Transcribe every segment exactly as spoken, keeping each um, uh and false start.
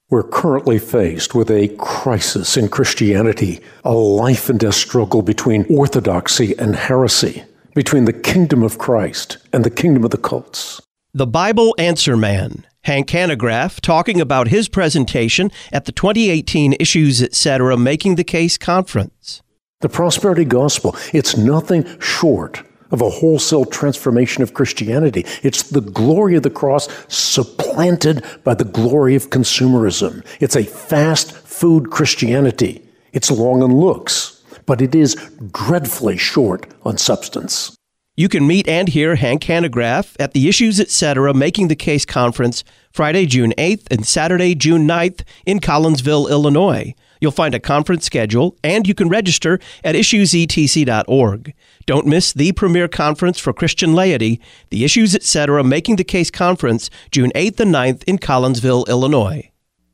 We're currently faced with a crisis in Christianity, a life and death struggle between orthodoxy and heresy, between the kingdom of Christ and the kingdom of the cults. The Bible Answer Man, Hank Hanegraaff, talking about his presentation at the twenty eighteen Issues Etc. Making the Case Conference. The prosperity gospel, it's nothing short of a wholesale transformation of Christianity. It's the glory of the cross supplanted by the glory of consumerism. It's a fast food Christianity. It's long on looks, but it is dreadfully short on substance. You can meet and hear Hank Hanegraaff at the Issues Etc. Making the Case Conference Friday, June eighth and Saturday, June ninth in Collinsville, Illinois. You'll find a conference schedule, and you can register at issues e t c dot org. Don't miss the premier conference for Christian laity, the Issues Etc. Making the Case Conference, June eighth and ninth in Collinsville, Illinois.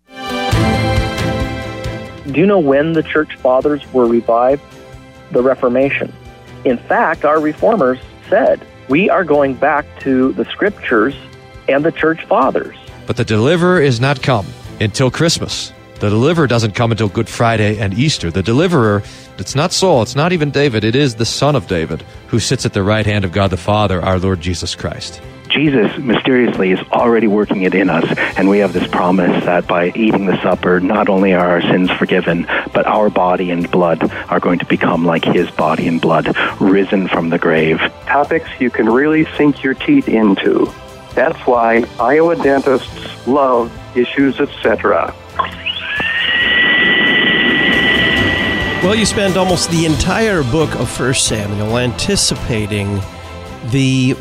Do you know when the church fathers were revived? The Reformation. In fact, our reformers said, we are going back to the scriptures and the church fathers. But the deliverer is not come until Christmas. The deliverer doesn't come until Good Friday and Easter. The deliverer, it's not Saul, it's not even David, it is the Son of David who sits at the right hand of God the Father, our Lord Jesus Christ. Jesus mysteriously is already working it in us, and we have this promise that by eating the supper, not only are our sins forgiven, but our body and blood are going to become like his body and blood, risen from the grave. Topics you can really sink your teeth into. That's why Iowa dentists love Issues Etc. Well, you spend almost the entire book of First Samuel anticipating the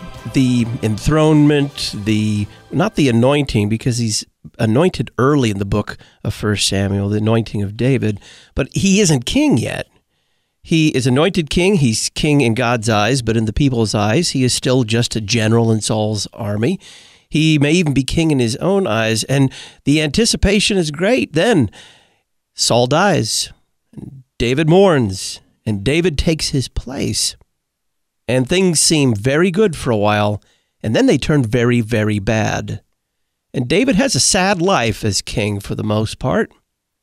the enthronement, the not the anointing, because he's anointed early in the book of First Samuel, the anointing of David, but he isn't king yet. He is anointed king. He's king in God's eyes, but in the people's eyes, he is still just a general in Saul's army. He may even be king in his own eyes, and the anticipation is great. Then Saul dies. David mourns, and David takes his place. And things seem very good for a while, and then they turn very, very bad. And David has a sad life as king for the most part.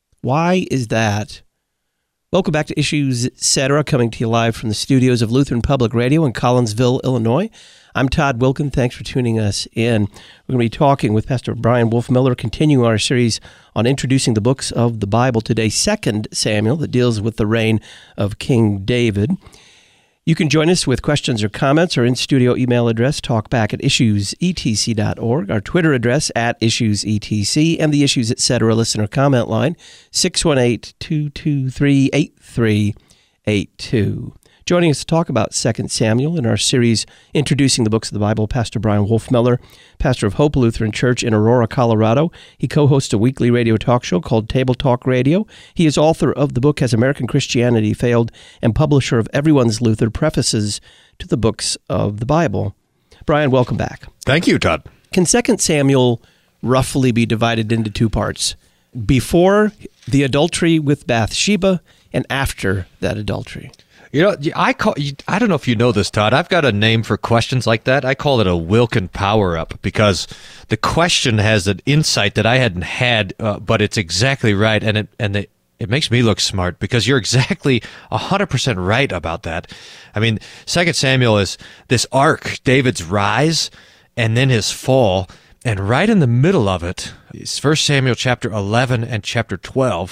Why is that? Welcome back to Issues Etc., coming to you live from the studios of Lutheran Public Radio in Collinsville, Illinois. I'm Todd Wilken. Thanks for tuning us in. We're going to be talking with Pastor Brian Wolfmueller, continuing our series on introducing the books of the Bible today, Second Samuel, that deals with the reign of King David. You can join us with questions or comments. Our in-studio email address, talkback at issues e t c dot org. Our Twitter address, at issues e t c. And the Issues Etc. listener comment line, six one eight, two two three, eight three eight two. Joining us to talk about Second Samuel in our series Introducing the Books of the Bible, Pastor Brian Wolfmueller, pastor of Hope Lutheran Church in Aurora, Colorado. He co-hosts a weekly radio talk show called Table Talk Radio. He is author of the book Has American Christianity Failed? And publisher of Everyone's Luther, prefaces to the books of the Bible. Brian, welcome back. Thank you, Todd. Can Second Samuel roughly be divided into two parts? Before the adultery with Bathsheba and after that adultery? You know, I call. I don't know if you know this, Todd. I've got a name for questions like that. I call it a Wilken power-up because the question has an insight that I hadn't had, uh, but it's exactly right, and it and the, it makes me look smart because you're exactly one hundred percent right about that. I mean, Second Samuel is this arc, David's rise, and then his fall, and right in the middle of it is First Samuel chapter eleven and chapter twelve.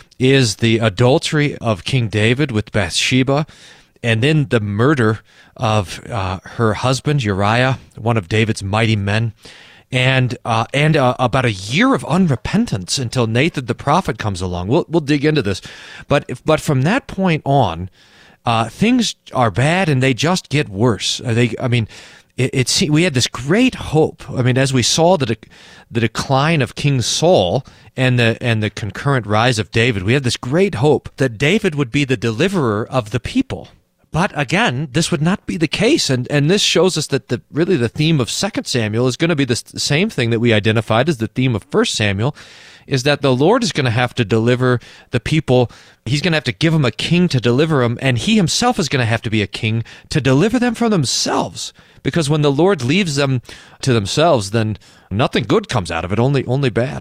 Is the adultery of King David with Bathsheba, and then the murder of uh, her husband Uriah, one of David's mighty men, and uh, and uh, about a year of unrepentance until Nathan the prophet comes along. We'll we'll dig into this, but if, but from that point on, uh, things are bad and they just get worse. They, I mean. It, it, we had this great hope. I mean, as we saw the de- the decline of King Saul and the and the concurrent rise of David, we had this great hope that David would be the deliverer of the people. But again, this would not be the case, and and this shows us that the really the theme of Second Samuel is going to be the same thing that we identified as the theme of First Samuel, is that the Lord is going to have to deliver the people. He's going to have to give them a king to deliver them, and he himself is going to have to be a king to deliver them from themselves. Because when the Lord leaves them to themselves, then nothing good comes out of it, only only bad.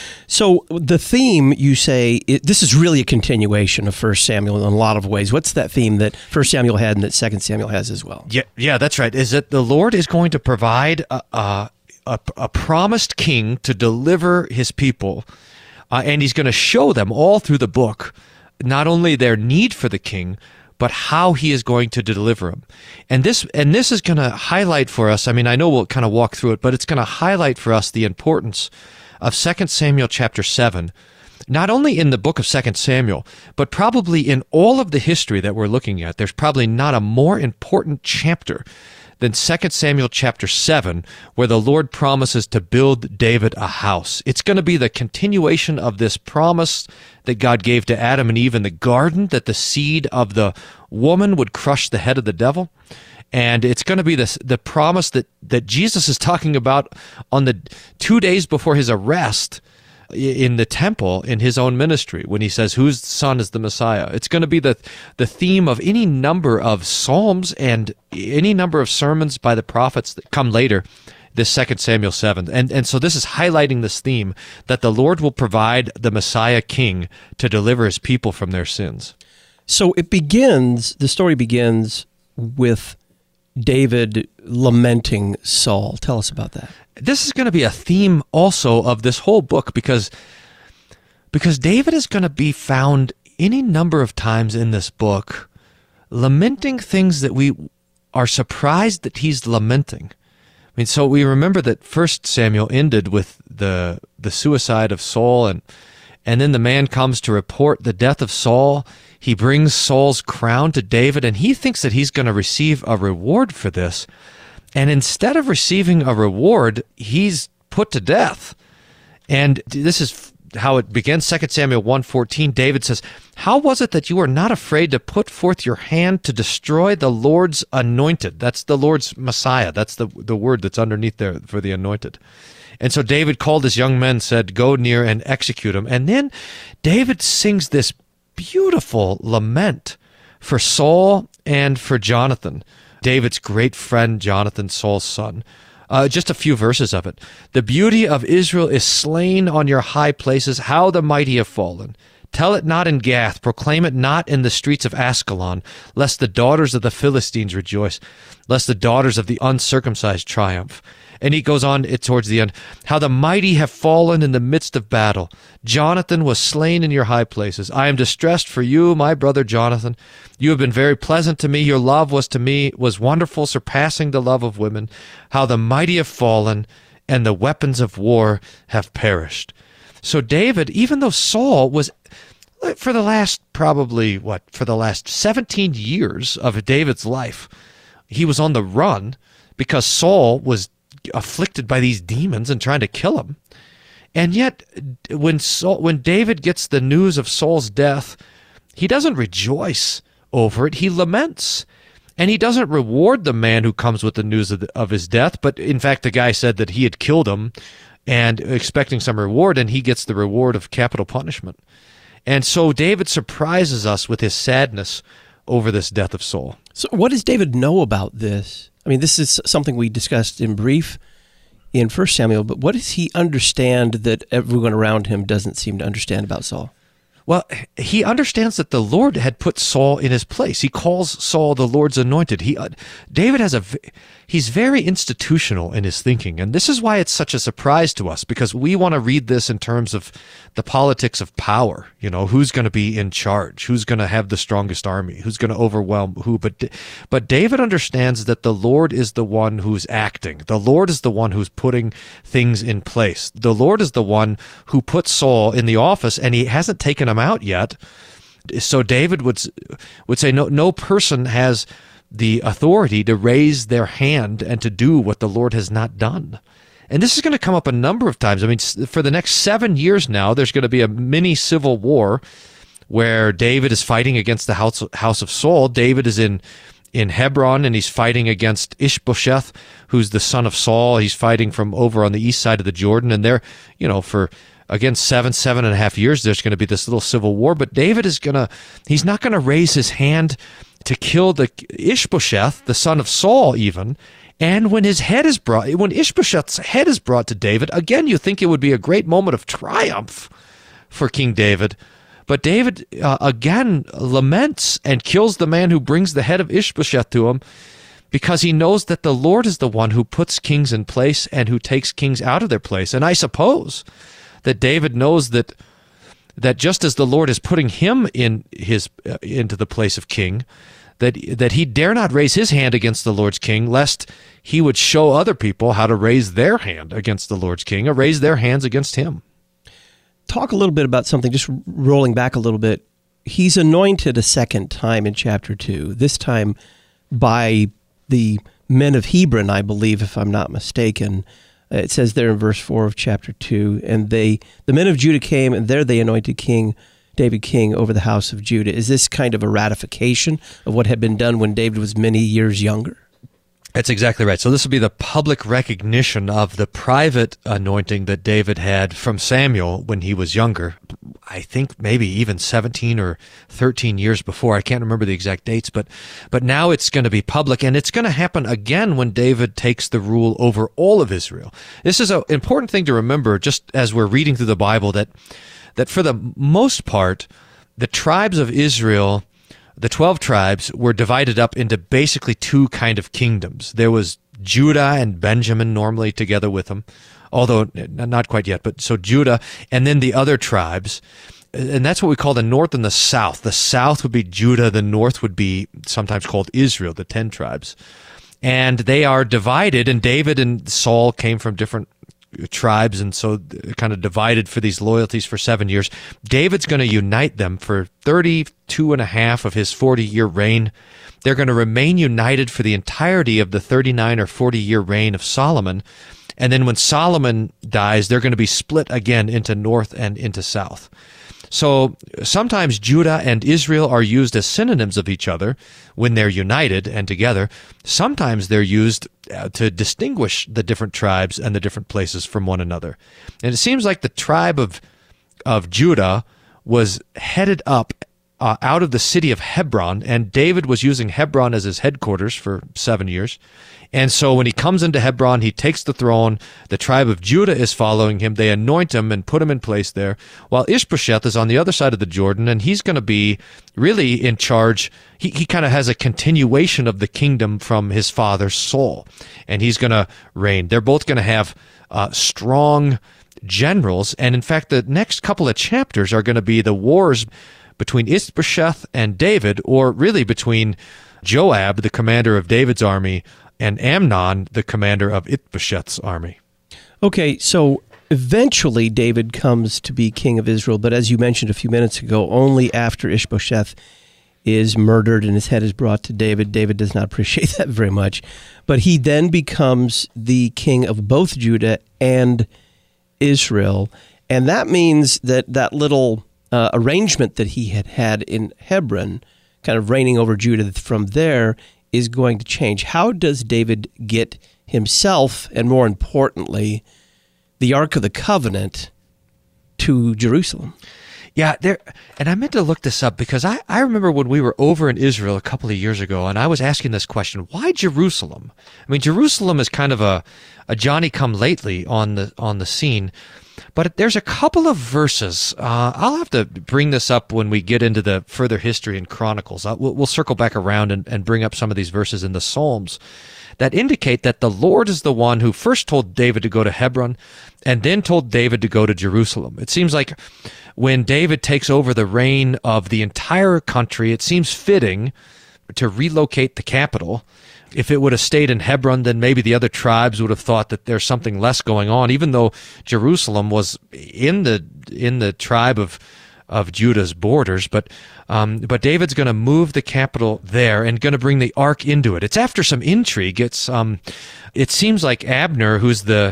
So the theme, you say, it, this is really a continuation of First Samuel in a lot of ways. What's that theme that First Samuel had and that Second Samuel has as well? Yeah, yeah, that's right. Is that the Lord is going to provide a, a, a, a promised king to deliver his people, uh, and he's going to show them all through the book not only their need for the king, but how he is going to deliver them. And this and this is going to highlight for us, I mean, I know we'll kind of walk through it, but it's going to highlight for us the importance of Second Samuel chapter seven, not only in the book of Second Samuel, but probably in all of the history that we're looking at. There's probably not a more important chapter than Second Samuel chapter seven, where the Lord promises to build David a house. It's going to be the continuation of this promise that God gave to Adam and Eve in the garden, that the seed of the woman would crush the head of the devil. And it's going to be this, the promise that, that Jesus is talking about on the two days before his arrest in the temple in his own ministry, when he says, whose son is the Messiah? It's going to be the, the theme of any number of psalms and any number of sermons by the prophets that come later, this Second Samuel seven. And, and so this is highlighting this theme that the Lord will provide the Messiah king to deliver his people from their sins. So it begins, the story begins with David lamenting Saul. Tell us about that. This is going to be a theme also of this whole book, because because David is going to be found any number of times in this book lamenting things that we are surprised that he's lamenting. I mean, so we remember that First Samuel ended with the the suicide of Saul, and and then the man comes to report the death of Saul. He brings Saul's crown to David, and he thinks that he's going to receive a reward for this. And instead of receiving a reward, he's put to death. And this is how it begins. Second Samuel one fourteen, David says, how was it that you were not afraid to put forth your hand to destroy the Lord's anointed? That's the Lord's Messiah. That's the, the word that's underneath there for the anointed. And so David called his young men, said, go near and execute him. And then David sings this beautiful lament for Saul and for Jonathan, David's great friend Jonathan, Saul's son. Uh, just a few verses of it. The beauty of Israel is slain on your high places. How the mighty have fallen. Tell it not in Gath. Proclaim it not in the streets of Ascalon, lest the daughters of the Philistines rejoice, lest the daughters of the uncircumcised triumph. And he goes on it towards the end. How the mighty have fallen in the midst of battle. Jonathan was slain in your high places. I am distressed for you, my brother Jonathan. You have been very pleasant to me. Your love was to me was wonderful, surpassing the love of women. How the mighty have fallen, and the weapons of war have perished. So David, even though Saul was, for the last probably, what, for the last seventeen years of David's life, he was on the run because Saul was afflicted by these demons and trying to kill him. And yet, when Saul, when David gets the news of Saul's death, he doesn't rejoice over it. He laments. And he doesn't reward the man who comes with the news of, the, of his death. But in fact, the guy said that he had killed him and expecting some reward, and he gets the reward of capital punishment. And so David surprises us with his sadness over this death of Saul. So what does David know about this? I mean, this is something we discussed in brief in First Samuel, but what does he understand that everyone around him doesn't seem to understand about Saul? Well, he understands that the Lord had put Saul in his place. He calls Saul the Lord's anointed. He, uh, David has a, he's very institutional in his thinking, and this is why it's such a surprise to us, because we want to read this in terms of the politics of power. You know, who's going to be in charge? Who's going to have the strongest army? Who's going to overwhelm who? But, but David understands that the Lord is the one who's acting. The Lord is the one who's putting things in place. The Lord is the one who put Saul in the office, and he hasn't taken him out yet. So David would would say no no person has the authority to raise their hand and to do what the Lord has not done. And this is going to come up a number of times. I mean, for the next seven years now, there's going to be a mini civil war where David is fighting against the house house of Saul. David is in in Hebron, and he's fighting against Ishbosheth, who's the son of Saul. He's fighting from over on the east side of the Jordan, and they're, you know, for again, seven, seven and a half years, there's going to be this little civil war. But David is going to, he's not going to raise his hand to kill the Ishbosheth, the son of Saul even. And when his head is brought, when Ishbosheth's head is brought to David, again, you think it would be a great moment of triumph for King David. But David, uh, again, laments and kills the man who brings the head of Ishbosheth to him, because he knows that the Lord is the one who puts kings in place and who takes kings out of their place. And I suppose that David knows that that just as the Lord is putting him in his uh, into the place of king, that that he dare not raise his hand against the Lord's king, lest he would show other people how to raise their hand against the Lord's king, or raise their hands against him. Talk a little bit about something, just rolling back a little bit. He's anointed a second time in chapter two, this time by the men of Hebron, I believe, if I'm not mistaken. It says there in verse four of chapter two, and they, the men of Judah came, and there they anointed King David king over the house of Judah. Is this kind of a ratification of what had been done when David was many years younger? That's exactly right. So this will be the public recognition of the private anointing that David had from Samuel when he was younger. I think maybe even seventeen or thirteen years before. I can't remember the exact dates, but but now it's going to be public, and it's going to happen again when David takes the rule over all of Israel. This is an important thing to remember just as we're reading through the Bible, that that for the most part, the tribes of Israel, the twelve tribes, were divided up into basically two kind of kingdoms. There was Judah and Benjamin normally together with them, although not quite yet, but so Judah, and then the other tribes, and that's what we call the north and the south. The south would be Judah, the north would be sometimes called Israel, the ten tribes. And they are divided, and David and Saul came from different tribes, and so kind of divided for these loyalties for seven years. David's going to unite them for thirty-two and a half of his forty-year reign. They're going to remain united for the entirety of the thirty-nine or forty-year reign of Solomon. And then when Solomon dies, they're going to be split again into north and into south. So sometimes Judah and Israel are used as synonyms of each other when they're united and together. Sometimes they're used to distinguish the different tribes and the different places from one another. And it seems like the tribe of of Judah was headed up uh, out of the city of Hebron, and David was using Hebron as his headquarters for seven years. And so when he comes into Hebron, he takes the throne. The tribe of Judah is following him. They anoint him and put him in place there, while Ishbosheth is on the other side of the Jordan, and he's going to be really in charge. He, he kind of has a continuation of the kingdom from his father Saul, and he's going to reign. They're both going to have uh, strong generals, and in fact, the next couple of chapters are going to be the wars between Ishbosheth and David, or really between Joab, the commander of David's army, and Amnon, the commander of Ishbosheth's army. Okay, so eventually David comes to be king of Israel, but as you mentioned a few minutes ago, only after Ishbosheth is murdered and his head is brought to David. David does not appreciate that very much. But he then becomes the king of both Judah and Israel, and that means that that little uh, arrangement that he had had in Hebron, kind of reigning over Judah from there, is going to change. How does David get himself, and more importantly, the Ark of the Covenant to Jerusalem? Yeah, there, and I meant to look this up because I, I remember when we were over in Israel a couple of years ago, and I was asking this question: why Jerusalem? I mean, Jerusalem is kind of a, a Johnny-come-lately on the on the scene, but there's a couple of verses. Uh, I'll have to bring this up when we get into the further history and Chronicles. I'll, we'll, we'll circle back around and, and bring up some of these verses in the Psalms that indicate that the Lord is the one who first told David to go to Hebron and then told David to go to Jerusalem. It seems like when David takes over the reign of the entire country, it seems fitting to relocate the capital. If it would have stayed in Hebron, then maybe the other tribes would have thought that there's something less going on, even though Jerusalem was in the in the tribe of of Judah's borders. But um, but David's going to move the capital there and going to bring the ark into it. It's after some intrigue. It's um, it seems like Abner, who's the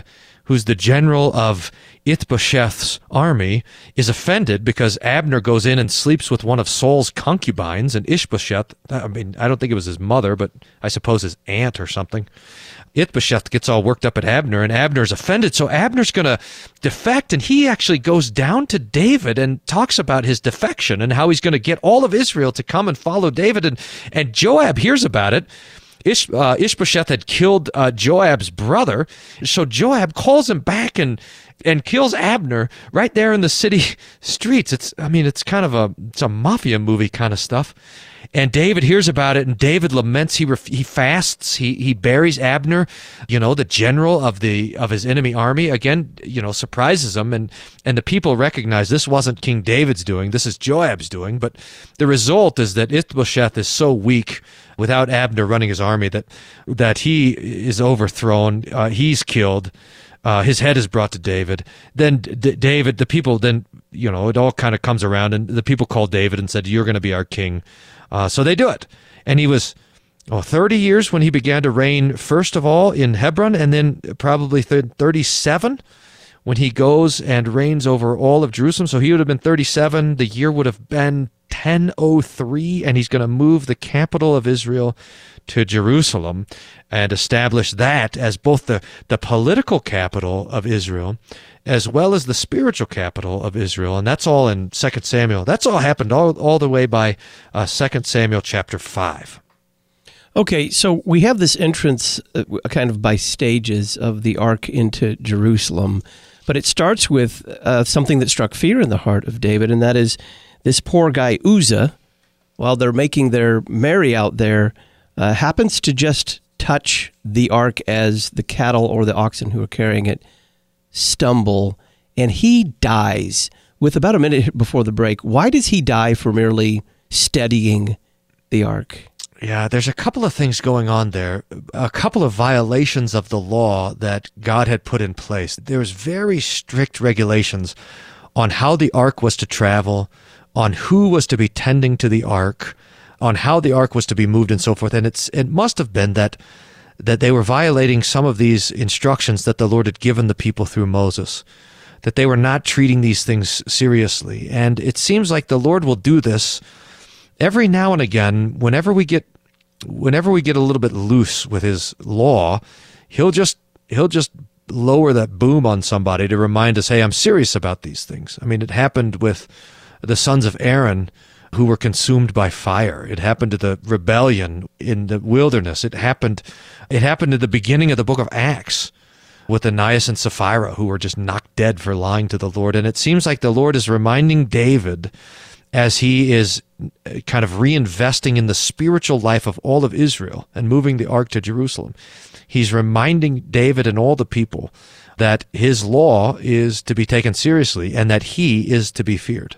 who's the general of Ishbosheth's army, is offended because Abner goes in and sleeps with one of Saul's concubines, and Ishbosheth, I mean, I don't think it was his mother, but I suppose his aunt or something. Ishbosheth gets all worked up at Abner, and Abner's offended, so Abner's going to defect, and he actually goes down to David and talks about his defection and how he's going to get all of Israel to come and follow David, and, and Joab hears about it. Ish, uh, Ishbosheth had killed uh, Joab's brother, so Joab calls him back and and kills Abner right there in the city streets. It's, I mean, it's kind of a it's a mafia movie kind of stuff. And David hears about it, and David laments. He ref, he fasts. He he buries Abner, you know, the general of the of his enemy army. Again, you know, surprises him, and and the people recognize this wasn't King David's doing. This is Joab's doing. But the result is that Ishbosheth is so weak without Abner running his army that that he is overthrown. Uh, he's killed. Uh, his head is brought to David. Then D- David, the people, then, you know, it all kind of comes around, and the people called David and said, "You're going to be our king." Uh, so they do it. And he was oh, thirty years when he began to reign, first of all, in Hebron, and then probably thirty-seven when he goes and reigns over all of Jerusalem. So he would have been thirty-seven. The year would have been ten oh three, and he's going to move the capital of Israel to Jerusalem and establish that as both the, the political capital of Israel as well as the spiritual capital of Israel. And that's all in Second Samuel. That's all happened all, all the way by uh, Second Samuel chapter five. Okay, so we have this entrance uh, kind of by stages of the ark into Jerusalem, but it starts with uh, something that struck fear in the heart of David, and that is this poor guy Uzzah, while they're making their merry out there, uh, happens to just touch the ark as the cattle or the oxen who are carrying it stumble, and he dies with about a minute before the break. Why does he die for merely steadying the ark? Yeah, there's a couple of things going on there, a couple of violations of the law that God had put in place. There was very strict regulations on how the ark was to travel, on who was to be tending to the ark, on how the ark was to be moved and so forth. And it's it must have been that that they were violating some of these instructions that the Lord had given the people through Moses, that they were not treating these things seriously. And it seems like the Lord will do this every now and again. Whenever we get whenever we get a little bit loose with his law, he'll just he'll just lower that boom on somebody to remind us, hey, I'm serious about these things. I mean, it happened with the sons of Aaron who were consumed by fire. It happened to the rebellion in the wilderness. It happened it happened at the beginning of the book of Acts with Ananias and Sapphira, who were just knocked dead for lying to the Lord. And it seems like the Lord is reminding David, as he is kind of reinvesting in the spiritual life of all of Israel and moving the ark to Jerusalem, he's reminding David and all the people that his law is to be taken seriously and that he is to be feared.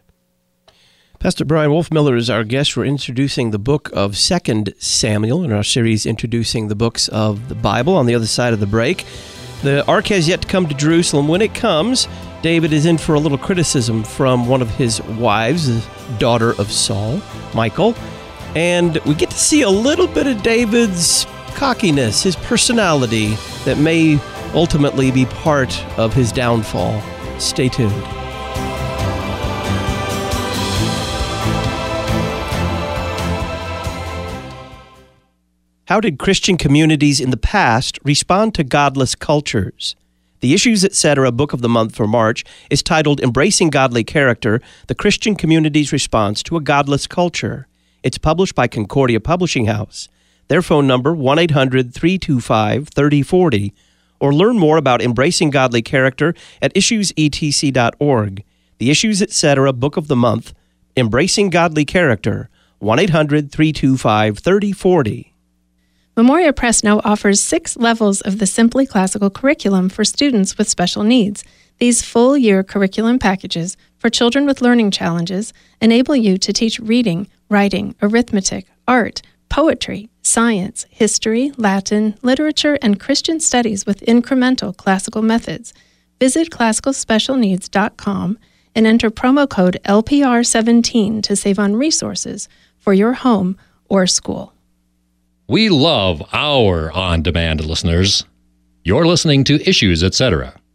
Pastor Brian Wolfmiller is our guest. We're introducing the book of Second Samuel in our series introducing the books of the Bible. On the other side of the break, the ark has yet to come to Jerusalem. When it comes, David is in for a little criticism from one of his wives, the daughter of Saul, Michal. And we get to see a little bit of David's cockiness, his personality, that may ultimately be part of his downfall. Stay tuned. How did Christian communities in the past respond to godless cultures? The Issues Etc. Book of the Month for March is titled Embracing Godly Character, the Christian Community's Response to a Godless Culture. It's published by Concordia Publishing House. Their phone number, one eight hundred, three two five, three oh four oh, or learn more about embracing godly character at issues e t c dot org. The Issues Etc. Book of the Month, Embracing Godly Character, one eight hundred, three two five, three oh four oh. Memoria Press now offers six levels of the Simply Classical curriculum for students with special needs. These full-year curriculum packages for children with learning challenges enable you to teach reading, writing, arithmetic, art, poetry, science, history, Latin, literature, and Christian studies with incremental classical methods. Visit classical special needs dot com and enter promo code L P R seventeen to save on resources for your home or school. We love our on-demand listeners. You're listening to Issues Etc.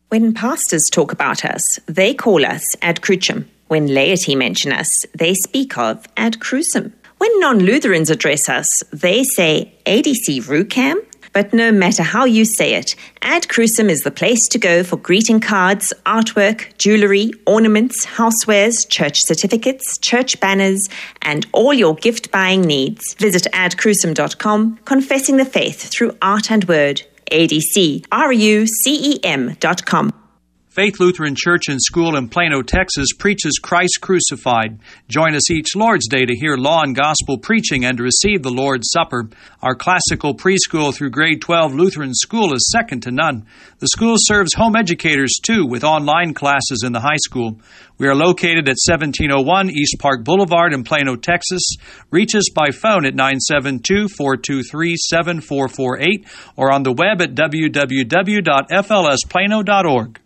When pastors talk about us, they call us ad crucem. When laity mention us, they speak of ad crucem. When non-Lutherans address us, they say A D C Rucam. But no matter how you say it, Ad Crucem is the place to go for greeting cards, artwork, jewelry, ornaments, housewares, church certificates, church banners, and all your gift-buying needs. Visit ad crucem dot com, confessing the faith through art and word. A D C R U C E M dot com. Faith Lutheran Church and School in Plano, Texas preaches Christ crucified. Join us each Lord's Day to hear law and gospel preaching and to receive the Lord's Supper. Our classical preschool through grade twelve Lutheran school is second to none. The school serves home educators, too, with online classes in the high school. We are located at seventeen oh one East Park Boulevard in Plano, Texas. Reach us by phone at nine seven two, four two three, seven four four eight or on the web at w w w dot f l s plano dot org.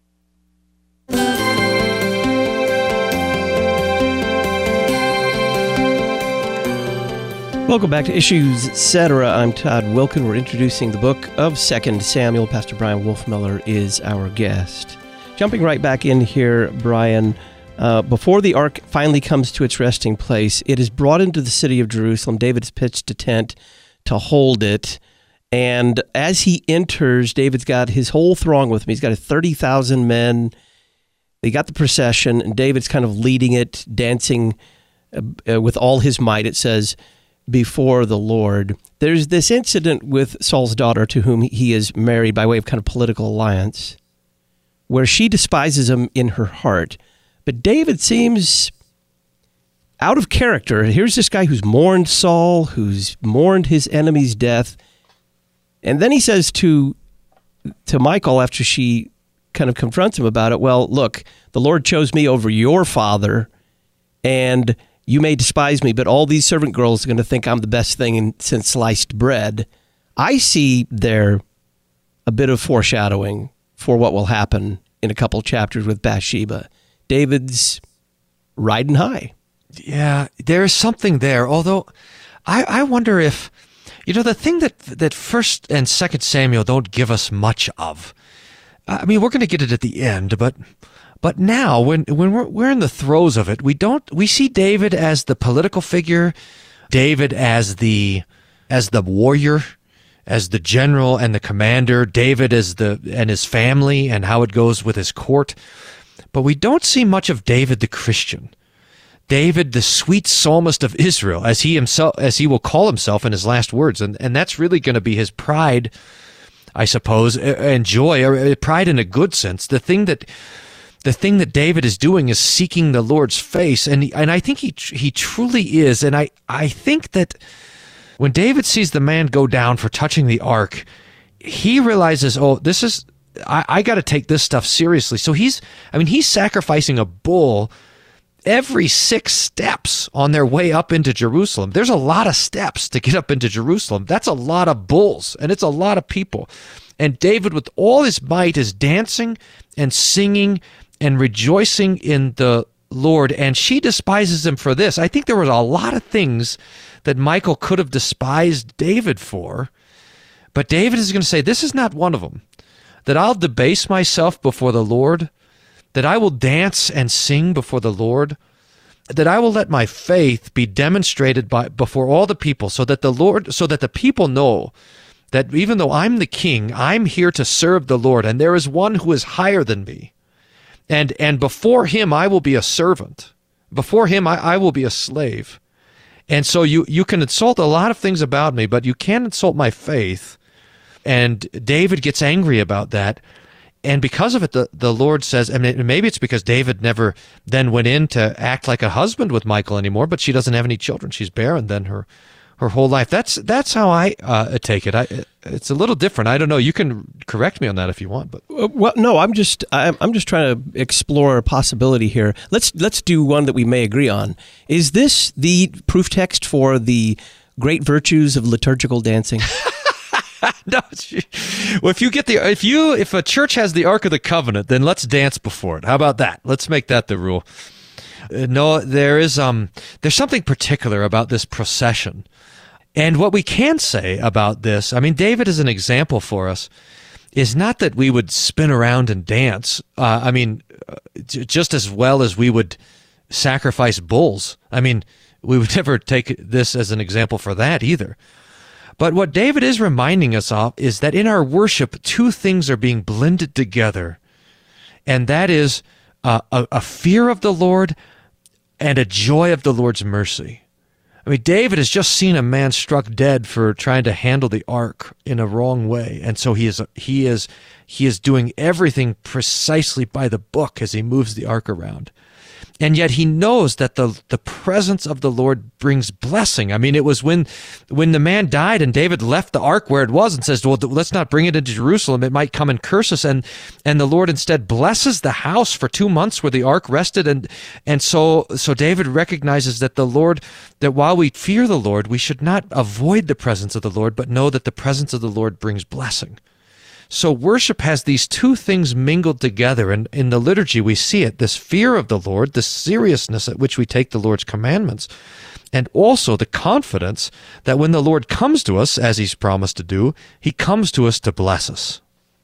Welcome back to Issues Etc. I'm Todd Wilken. We're introducing the book of Second Samuel. Pastor Brian Wolfmuller is our guest. Jumping right back in here, Brian, uh, before the ark finally comes to its resting place, it is brought into the city of Jerusalem. David has pitched a tent to hold it. And as he enters, David's got his whole throng with him. He's got thirty thousand men. They got the procession, and David's kind of leading it, dancing uh, with all his might, it says, before the Lord. There's this incident with Saul's daughter, to whom he is married by way of kind of political alliance, where she despises him in her heart. But David seems out of character. Here's this guy who's mourned Saul, who's mourned his enemy's death. And then he says to to Michal, after she kind of confronts him about it, well, look, the Lord chose me over your father, and you may despise me, but all these servant girls are going to think I'm the best thing in, since sliced bread. I see there a bit of foreshadowing for what will happen in a couple chapters with Bathsheba. David's riding high. Yeah, there's something there, although I, I wonder if, you know, the thing that, that First and Second Samuel don't give us much of, I mean, we're going to get it at the end, but but now when when we're we're in the throes of it, we don't we see David as the political figure, David as the as the warrior, as the general and the commander, David as the and his family and how it goes with his court. But we don't see much of David the Christian. David, the sweet psalmist of Israel, as he himself as he will call himself in his last words, and and that's really going to be his pride, I suppose, and joy, or pride in a good sense. The thing that the thing that David is doing is seeking the Lord's face, and he, and I think he he truly is. And I, I think that when David sees the man go down for touching the ark, he realizes, oh, this is I, I got to take this stuff seriously. So he's, I mean, he's sacrificing a bull every six steps on their way up into Jerusalem. There's a lot of steps to get up into Jerusalem. That's a lot of bulls, and it's a lot of people. And David, with all his might, is dancing and singing and rejoicing in the Lord, and she despises him for this. I think there was a lot of things that Michal could have despised David for, but David is going to say, this is not one of them, that I'll debase myself before the Lord, that I will dance and sing before the Lord, that I will let my faith be demonstrated by before all the people, so that the Lord, so that the people know that even though I'm the king, I'm here to serve the Lord, and there is one who is higher than me, and and before him I will be a servant, before him I, I will be a slave. And so you you can insult a lot of things about me, but you can't insult my faith. And David gets angry about that. And because of it, the, the Lord says, and maybe it's because David never then went in to act like a husband with Michal anymore, but she doesn't have any children. She's barren then her her whole life. That's that's how I uh, take it. I, it's a little different. I don't know. You can correct me on that if you want. But well, no, I'm just I'm, I'm just trying to explore a possibility here. Let's let's do one that we may agree on. Is this the proof text for the great virtues of liturgical dancing? No, well, if you get the if you if a church has the Ark of the Covenant, then let's dance before it. How about that? Let's make that the rule. Uh, no, there is um there's something particular about this procession, and what we can say about this. I mean, David is an example for us. is not that we would spin around and dance. Uh, I mean, uh, just as well as we would sacrifice bulls. I mean, we would never take this as an example for that either. But what David is reminding us of is that in our worship, two things are being blended together, and that is uh, a, a fear of the Lord and a joy of the Lord's mercy. I mean, David has just seen a man struck dead for trying to handle the ark in a wrong way, and so he is he is he is doing everything precisely by the book as he moves the ark around. And yet he knows that the the presence of the Lord brings blessing. I mean, it was when when the man died and David left the ark where it was and says, well, let's not bring it into Jerusalem. It might come and curse us. And and the Lord instead blesses the house for two months where the ark rested. And and so so David recognizes that the Lord, that while we fear the Lord, we should not avoid the presence of the Lord, but know that the presence of the Lord brings blessing. So worship has these two things mingled together, and in the liturgy we see it, this fear of the Lord, the seriousness at which we take the Lord's commandments, and also the confidence that when the Lord comes to us, as he's promised to do, he comes to us to bless us.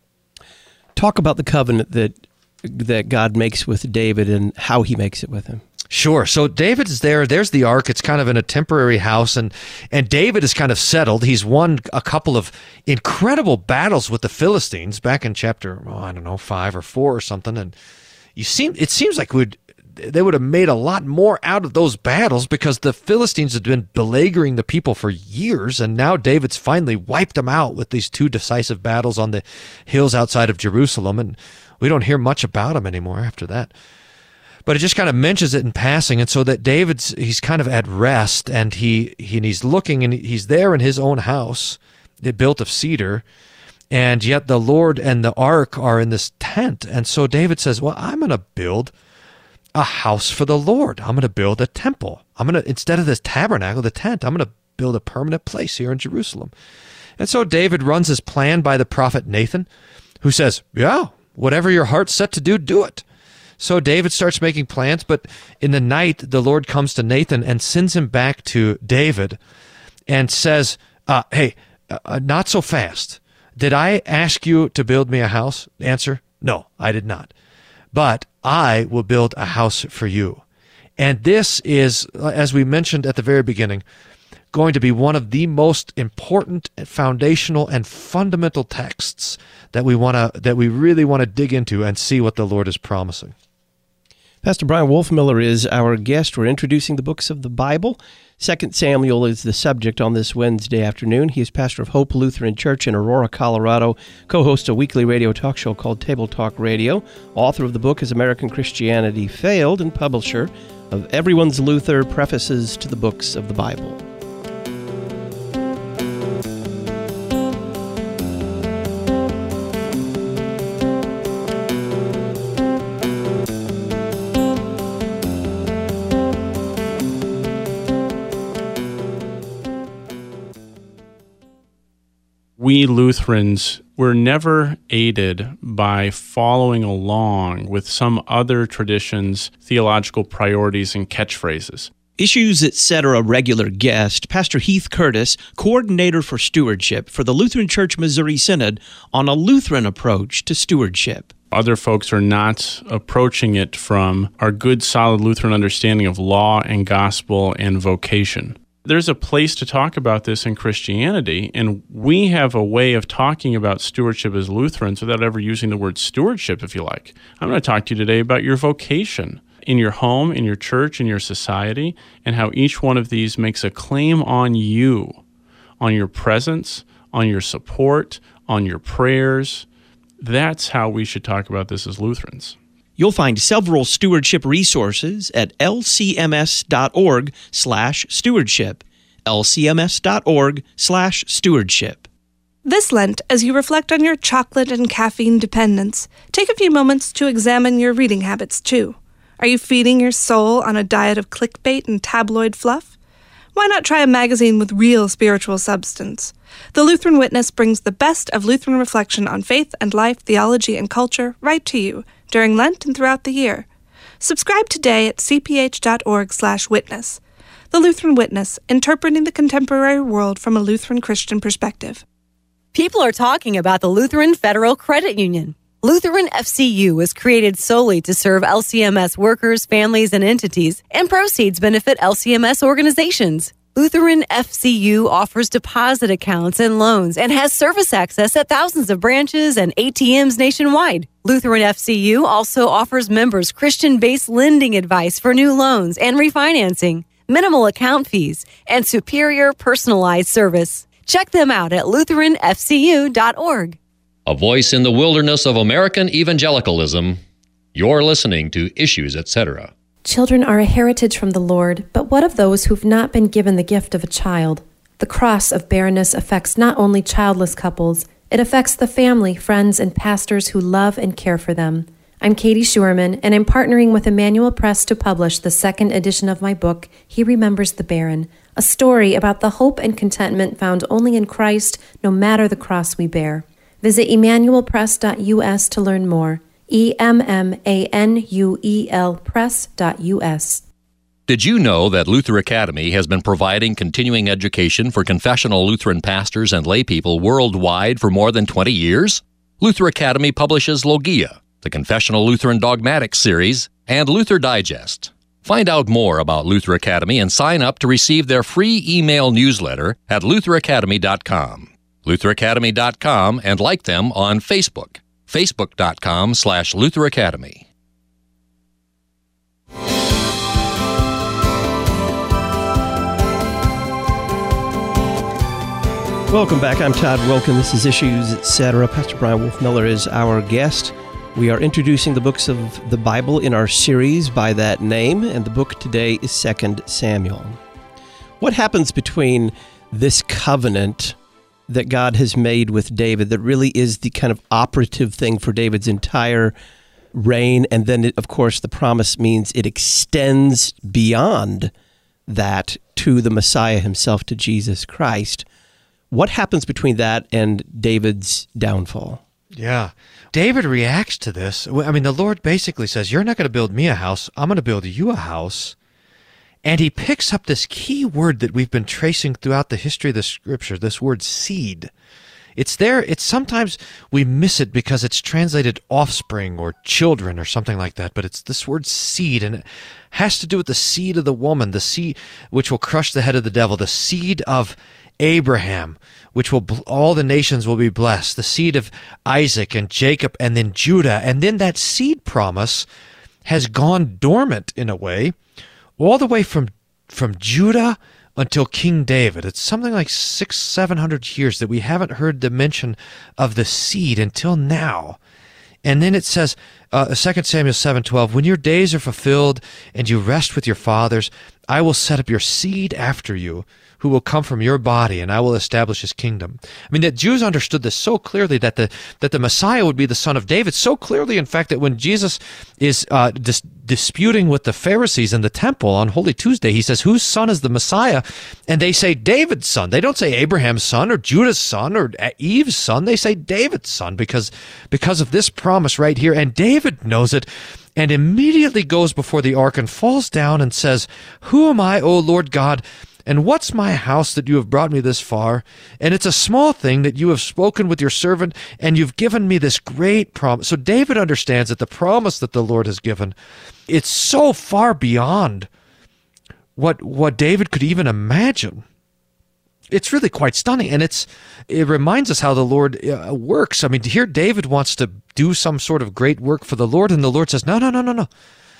Talk about the covenant that that God makes with David and how he makes it with him. Sure. So David's there. There's the ark. It's kind of in a temporary house, and and David is kind of settled. He's won a couple of incredible battles with the Philistines back in chapter, oh, I don't know, five or four or something. And you seem it seems like we'd they would have made a lot more out of those battles because the Philistines had been beleaguering the people for years, and now David's finally wiped them out with these two decisive battles on the hills outside of Jerusalem, and we don't hear much about them anymore after that. But it just kind of mentions it in passing, and so that David's, he's kind of at rest, and he, he and he's looking, and he's there in his own house, built of cedar, and yet the Lord and the ark are in this tent. And so David says, well, I'm going to build a house for the Lord. I'm going to build a temple. I'm going to, instead of this tabernacle, the tent, I'm going to build a permanent place here in Jerusalem. And so David runs his plan by the prophet Nathan, who says, yeah, whatever your heart's set to do, do it. So David starts making plans, but in the night, the Lord comes to Nathan and sends him back to David and says, uh, hey, uh, not so fast. Did I ask you to build me a house? Answer, no, I did not. But I will build a house for you. And this is, as we mentioned at the very beginning, going to be one of the most important, foundational, and fundamental texts that we want to that we really want to dig into and see what the Lord is promising. Pastor Brian Wolfmueller is our guest. We're introducing the books of the Bible. Second Samuel is the subject on this Wednesday afternoon. He is pastor of Hope Lutheran Church in Aurora, Colorado, co-hosts a weekly radio talk show called Table Talk Radio. Author of the book is American Christianity Failed, and publisher of Everyone's Luther, Prefaces to the Books of the Bible. We Lutherans were never aided by following along with some other tradition's theological priorities and catchphrases. Issues Etc. regular guest, Pastor Heath Curtis, coordinator for stewardship for the Lutheran Church Missouri Synod, on a Lutheran approach to stewardship. Other folks are not approaching it from our good, solid Lutheran understanding of law and gospel and vocation. There's a place to talk about this in Christianity, and we have a way of talking about stewardship as Lutherans without ever using the word stewardship, if you like. I'm going to talk to you today about your vocation in your home, in your church, in your society, and how each one of these makes a claim on you, on your presence, on your support, on your prayers. That's how we should talk about this as Lutherans. You'll find several stewardship resources at lcms.org slash stewardship, lcms.org slash stewardship. This Lent, as you reflect on your chocolate and caffeine dependence, take a few moments to examine your reading habits, too. Are you feeding your soul on a diet of clickbait and tabloid fluff? Why not try a magazine with real spiritual substance? The Lutheran Witness brings the best of Lutheran reflection on faith and life, theology, and culture right to you during Lent and throughout the year. Subscribe today at cph.org slash witness. The Lutheran Witness, interpreting the contemporary world from a Lutheran Christian perspective. People are talking about the Lutheran Federal Credit Union. Lutheran F C U was created solely to serve L C M S workers, families, and entities, and proceeds benefit L C M S organizations. Lutheran F C U offers deposit accounts and loans and has service access at thousands of branches and A T Ms nationwide. Lutheran F C U also offers members Christian-based lending advice for new loans and refinancing, minimal account fees, and superior personalized service. Check them out at lutheran f c u dot org. A voice in the wilderness of American evangelicalism. You're listening to Issues, et cetera. Children are a heritage from the Lord, but what of those who've not been given the gift of a child? The cross of barrenness affects not only childless couples, it affects the family, friends, and pastors who love and care for them. I'm Katie Schurman, and I'm partnering with Emmanuel Press to publish the second edition of my book, He Remembers the Barren, a story about the hope and contentment found only in Christ, no matter the cross we bear. Visit emmanuel press dot u s to learn more. E M M A N U E L press dot u s. Did you know that Luther Academy has been providing continuing education for confessional Lutheran pastors and laypeople worldwide for more than twenty years? Luther Academy publishes Logia, the Confessional Lutheran Dogmatic Series, and Luther Digest. Find out more about Luther Academy and sign up to receive their free email newsletter at luther academy dot com. luther academy dot com, and like them on Facebook. facebook dot com slash Luther Academy. Welcome back. I'm Todd Wilkin. This is Issues, et cetera. Pastor Brian Wolfmueller is our guest. We are introducing the books of the Bible in our series by that name, and the book today is Second Samuel. What happens between this covenant that God has made with David that really is the kind of operative thing for David's entire reign, and then, it, of course, the promise means it extends beyond that to the Messiah himself, to Jesus Christ. What happens between that and David's downfall? Yeah. David reacts to this. I mean, the Lord basically says, you're not going to build me a house. I'm going to build you a house. And he picks up this key word that we've been tracing throughout the history of the Scripture, this word seed. It's there. It's sometimes we miss it because it's translated offspring or children or something like that, but it's this word seed, and it has to do with the seed of the woman, the seed which will crush the head of the devil, the seed of Abraham, which will, all the nations will be blessed, the seed of Isaac and Jacob and then Judah. And then that seed promise has gone dormant in a way, all the way from, from Judah until King David. It's something like six, seven hundred years that we haven't heard the mention of the seed until now. And then it says, uh, Second Samuel seven twelve, when your days are fulfilled and you rest with your fathers, I will set up your seed after you, who will come from your body, and I will establish his kingdom. I mean, the Jews understood this so clearly, that the that the Messiah would be the son of David, so clearly, in fact, that when Jesus is uh, dis- disputing with the Pharisees in the temple on Holy Tuesday, he says, whose son is the Messiah? And they say David's son. They don't say Abraham's son or Judah's son or Eve's son. They say David's son because, because of this promise right here. And David knows it, and immediately goes before the ark and falls down and says, who am I, O Lord God? And what's my house that you have brought me this far? And it's a small thing that you have spoken with your servant, and you've given me this great promise. So David understands that the promise that the Lord has given, it's so far beyond what what David could even imagine. It's really quite stunning, and it's it reminds us how the Lord uh, works. I mean, here David wants to do some sort of great work for the Lord, and the Lord says, no, no, no, no, no.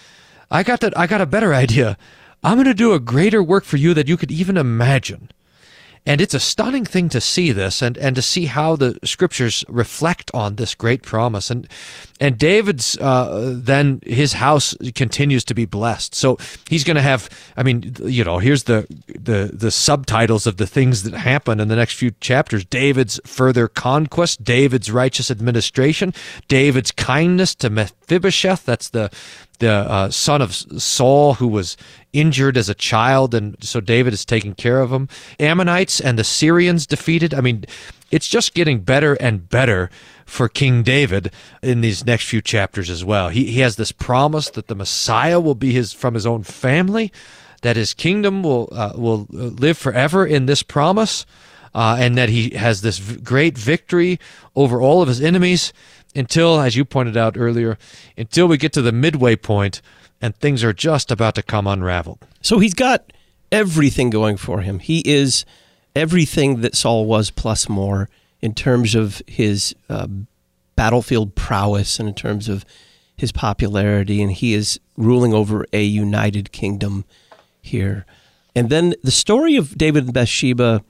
I got that. I got a better idea. I'm going to do a greater work for you than you could even imagine. And it's a stunning thing to see this, and, and to see how the Scriptures reflect on this great promise. And and David's, uh, then his house continues to be blessed. So he's going to have, I mean, you know, here's the, the, the subtitles of the things that happen in the next few chapters. David's further conquest, David's righteous administration, David's kindness to Mephibosheth, that's the the uh, son of Saul, who was injured as a child, and so David is taking care of him. Ammonites and the Syrians defeated. I mean, it's just getting better and better for King David in these next few chapters as well. He he has this promise that the Messiah will be his from his own family, that his kingdom will uh, will live forever in this promise. uh, and that he has this v- great victory over all of his enemies until, as you pointed out earlier, until we get to the midway point and things are just about to come unraveled. So he's got everything going for him. He is everything that Saul was plus more in terms of his uh, battlefield prowess and in terms of his popularity, and he is ruling over a united kingdom here. And then the story of David and Bathsheba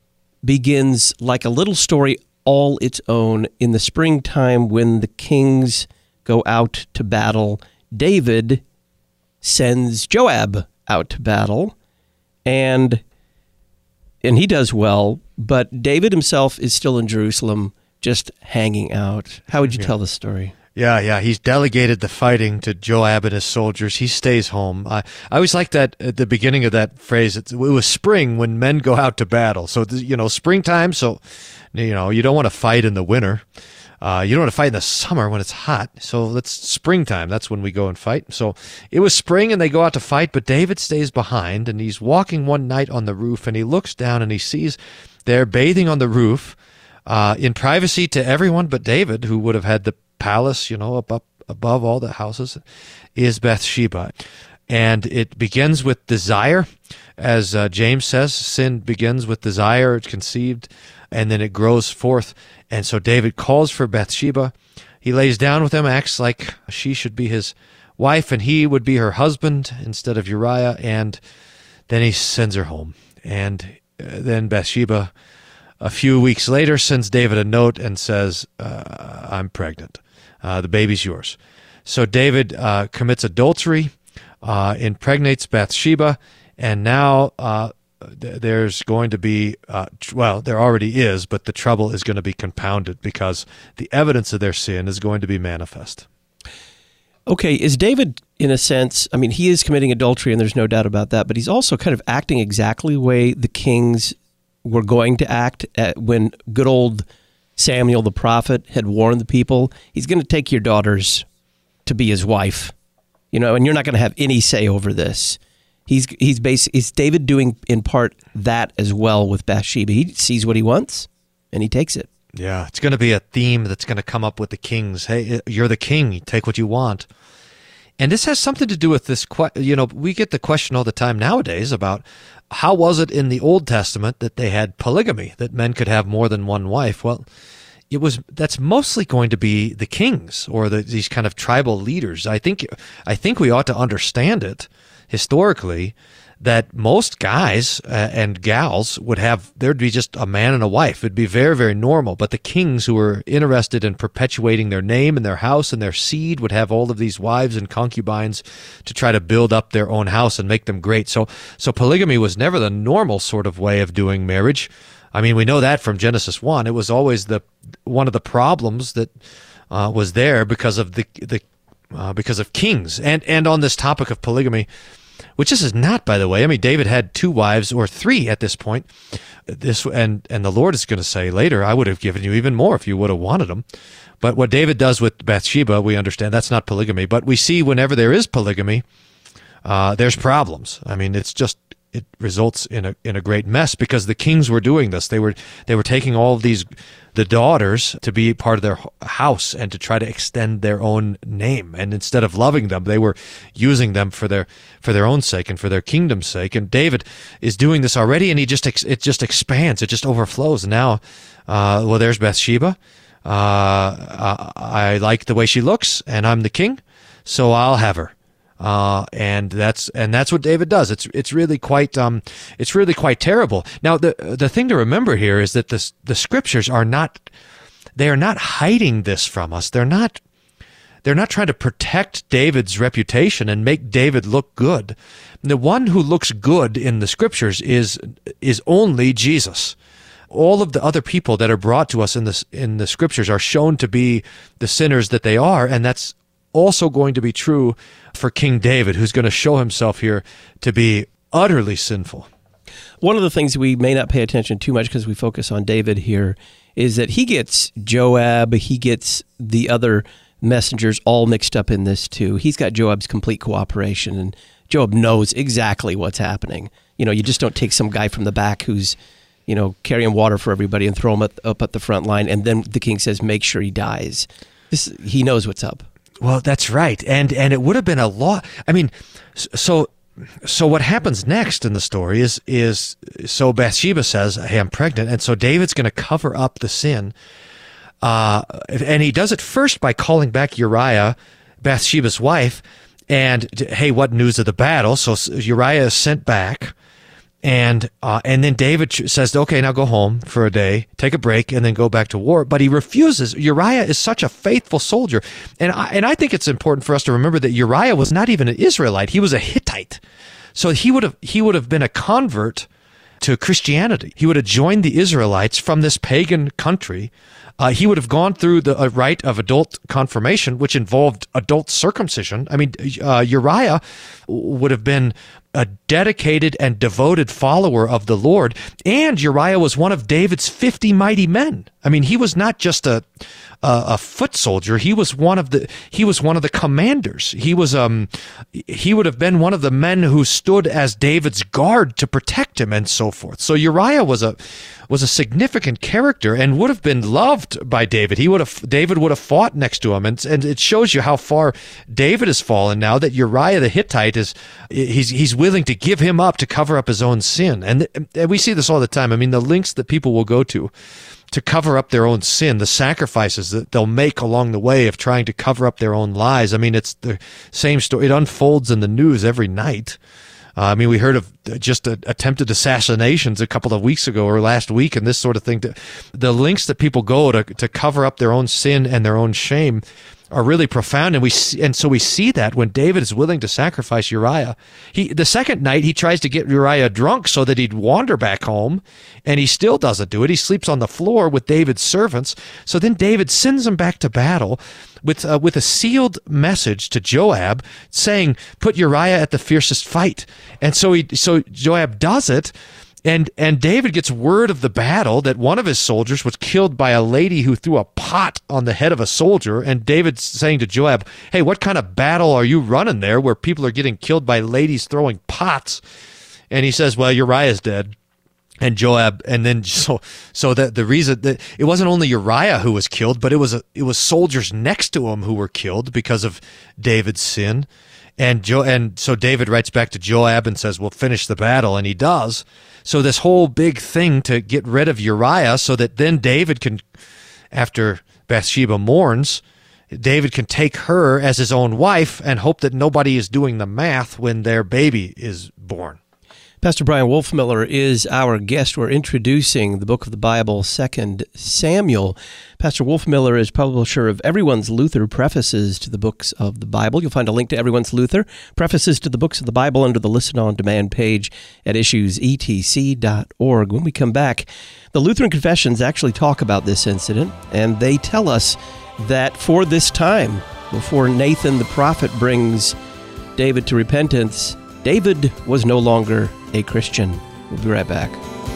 begins like a little story all its own. In the springtime, when the kings go out to battle, David sends Joab out to battle, and and he does well, but David himself is still in Jerusalem, just hanging out. How would you yeah. tell the story? Yeah, yeah. He's delegated the fighting to Joab and his soldiers. He stays home. I, I always like that at the beginning of that phrase. It's, it was spring when men go out to battle. So, you know, springtime. So, you know, you don't want to fight in the winter. Uh, you don't want to fight in the summer when it's hot. So that's springtime. That's when we go and fight. So it was spring and they go out to fight, but David stays behind and he's walking one night on the roof and he looks down and he sees they're bathing on the roof uh, in privacy to everyone but David, who would have had the palace, you know, up, up above all the houses, is Bathsheba. And it begins with desire. As uh, James says, sin begins with desire, it's conceived, and then it grows forth. And so David calls for Bathsheba. He lays down with him, acts like she should be his wife, and he would be her husband instead of Uriah, and then he sends her home. And then Bathsheba, a few weeks later, sends David a note and says, uh, I'm pregnant. Uh, the baby's yours. So David uh, commits adultery, uh, impregnates Bathsheba, and now uh, th- there's going to be, uh, tr- well, there already is, but the trouble is going to be compounded because the evidence of their sin is going to be manifest. Okay, is David, in a sense, I mean, he is committing adultery, and there's no doubt about that, but he's also kind of acting exactly the way the kings were going to act at, when good old Samuel the prophet had warned the people, he's going to take your daughters to be his wife, you know, and you're not going to have any say over this. He's he's basically, is David doing in part that as well with Bathsheba? He sees what he wants and he takes it. Yeah, it's going to be a theme that's going to come up with the kings. Hey, you're the king, you take what you want. And this has something to do with this, you know, we get the question all the time nowadays about how was it in the Old Testament that they had polygamy, that men could have more than one wife? Well, it was, that's mostly going to be the kings or the, these kind of tribal leaders. I think, I think we ought to understand it historically that most guys uh, and gals would have, there'd be just a man and a wife. It'd be very, very normal. But the kings who were interested in perpetuating their name and their house and their seed would have all of these wives and concubines to try to build up their own house and make them great. So, so polygamy was never the normal sort of way of doing marriage. I mean, we know that from Genesis one. It was always the one of the problems that uh, was there because of the the uh, because of kings. And and on this topic of polygamy, which this is not, by the way. I mean, David had two wives or three at this point. This and and the Lord is going to say later, I would have given you even more if you would have wanted them. But what David does with Bathsheba, we understand that's not polygamy. But we see whenever there is polygamy, uh, there's problems. I mean, it's just it results in a in a great mess because the kings were doing this. They were they were taking all of these the daughters to be part of their house and to try to extend their own name. And instead of loving them, they were using them for their for their own sake and for their kingdom's sake. And David is doing this already, and he just ex, it just expands, it just overflows. And now, uh, well, there's Bathsheba. Uh, I like the way she looks, and I'm the king, so I'll have her. Uh, and that's and that's what David does. It's it's really quite um it's really quite terrible. Now the the thing to remember here is that the the scriptures are not they are not hiding this from us. They're not they're not trying to protect David's reputation and make David look good. The one who looks good in the scriptures is is only Jesus. All of the other people that are brought to us in the in the scriptures are shown to be the sinners that they are, and that's also going to be true for King David, who's going to show himself here to be utterly sinful. One of the things we may not pay attention too much because we focus on David here is that he gets Joab, he gets the other messengers all mixed up in this too. He's got Joab's complete cooperation, and Joab knows exactly what's happening. You know, you just don't take some guy from the back who's you know, carrying water for everybody and throw him at, up at the front line. And then the king says, make sure he dies. This, he knows what's up. Well, that's right. And and it would have been a lot. I mean, so so what happens next in the story is, is so Bathsheba says, hey, I'm pregnant. And so David's going to cover up the sin. Uh, and he does it first by calling back Uriah, Bathsheba's wife, and, hey, what news of the battle? So Uriah is sent back. And uh, and then David says, okay, now go home for a day, take a break, and then go back to war. But he refuses. Uriah is such a faithful soldier. And I, and I think it's important for us to remember that Uriah was not even an Israelite. He was a Hittite. So he would have he would have been a convert to Christianity. He would have joined the Israelites from this pagan country. Uh, he would have gone through the uh, rite of adult confirmation, which involved adult circumcision. I mean, uh, Uriah would have been a dedicated and devoted follower of the Lord, and Uriah was one of David's fifty mighty men. I mean, he was not just a a, a foot soldier. He was one of the he was one of the commanders. He was um he would have been one of the men who stood as David's guard to protect him and so forth. So Uriah was a was a significant character and would have been loved by David. He would have David would have fought next to him, and and it shows you how far David has fallen now that Uriah the Hittite is he's he's willing to give him up to cover up his own sin. And, and we see this all the time. I mean, the lengths that people will go to to cover up their own sin, the sacrifices that they'll make along the way of trying to cover up their own lies. I mean, it's the same story. It unfolds in the news every night. Uh, I mean, we heard of just uh, attempted assassinations a couple of weeks ago or last week and this sort of thing. The lengths that people go to to cover up their own sin and their own shame are really profound, and we see, and so we see that when David is willing to sacrifice Uriah. He the second night he tries to get Uriah drunk so that he'd wander back home, and he still doesn't do it. He sleeps on the floor with David's servants. So then David sends him back to battle with uh, with a sealed message to Joab saying, "Put Uriah at the fiercest fight." And so he so Joab does it. And and David gets word of the battle that one of his soldiers was killed by a lady who threw a pot on the head of a soldier. And David's saying to Joab, hey, what kind of battle are you running there where people are getting killed by ladies throwing pots? And he says, well, Uriah's dead. And Joab, and then so so that the reason that it wasn't only Uriah who was killed, but it was a, it was soldiers next to him who were killed because of David's sin. And Jo and so David writes back to Joab and says, well, finish the battle, and he does. So this whole big thing to get rid of Uriah so that then David can, after Bathsheba mourns, David can take her as his own wife and hope that nobody is doing the math when their baby is born. Pastor Brian Wolfmueller is our guest. We're introducing the book of the Bible, Second Samuel. Pastor Wolfmueller is publisher of Everyone's Luther Prefaces to the Books of the Bible. You'll find a link to Everyone's Luther Prefaces to the Books of the Bible under the Listen on Demand page at issues e t c dot org. When we come back, the Lutheran Confessions actually talk about this incident, and they tell us that for this time, before Nathan the prophet brings David to repentance, David was no longer a Christian. We'll be right back.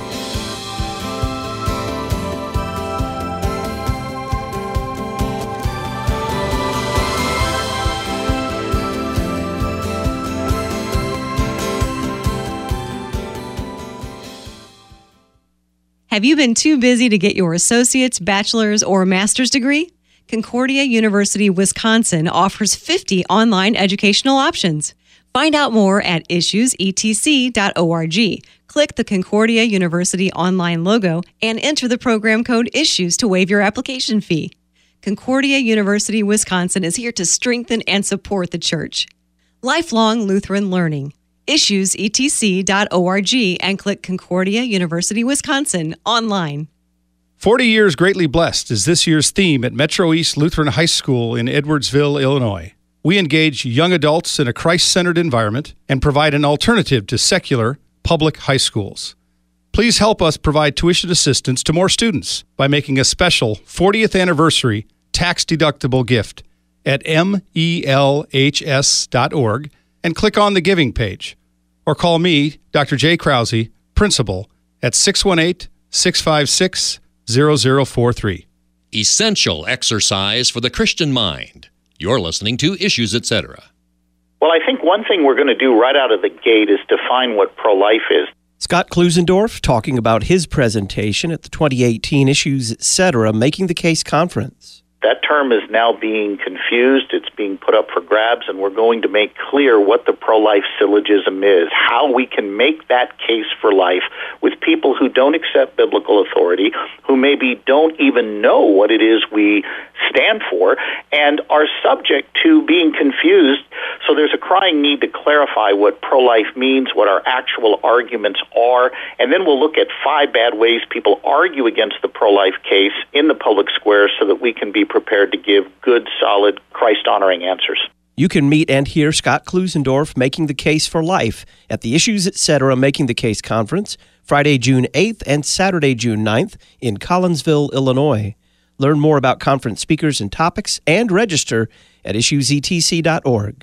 Have you been too busy to get your associate's, bachelor's, or master's degree? Concordia University Wisconsin offers fifty online educational options. Find out more at issues e t c dot org. Click the Concordia University online logo and enter the program code ISSUES to waive your application fee. Concordia University Wisconsin is here to strengthen and support the church. Lifelong Lutheran Learning. issues e t c dot org and click Concordia University Wisconsin online. forty years greatly blessed is this year's theme at Metro East Lutheran High School in Edwardsville, Illinois. We engage young adults in a Christ-centered environment and provide an alternative to secular public high schools. Please help us provide tuition assistance to more students by making a special fortieth anniversary tax-deductible gift at m e l h s dot org and click on the giving page. Or call me, Doctor Jay Krause, principal, at six one eight, six five six, zero zero four three. Essential exercise for the Christian mind. You're listening to Issues, et cetera. Well, I think one thing we're going to do right out of the gate is define what pro-life is. Scott Klusendorf talking about his presentation at the twenty eighteen Issues Etc. Making the Case Conference. That term is now being confused. It's being put up for grabs, and we're going to make clear what the pro-life syllogism is, how we can make that case for life with people who don't accept biblical authority, who maybe don't even know what it is we stand for, and are subject to being confused. So there's a crying need to clarify what pro-life means, what our actual arguments are, and then we'll look at five bad ways people argue against the pro-life case in the public square so that we can be prepared to give good, solid, Christ-honoring answers. You can meet and hear Scott Klusendorf making the case for life at the Issues Etc. Making the Case Conference, Friday, June eighth and Saturday, June ninth in Collinsville, Illinois. Learn more about conference speakers and topics and register at issues e t c dot org.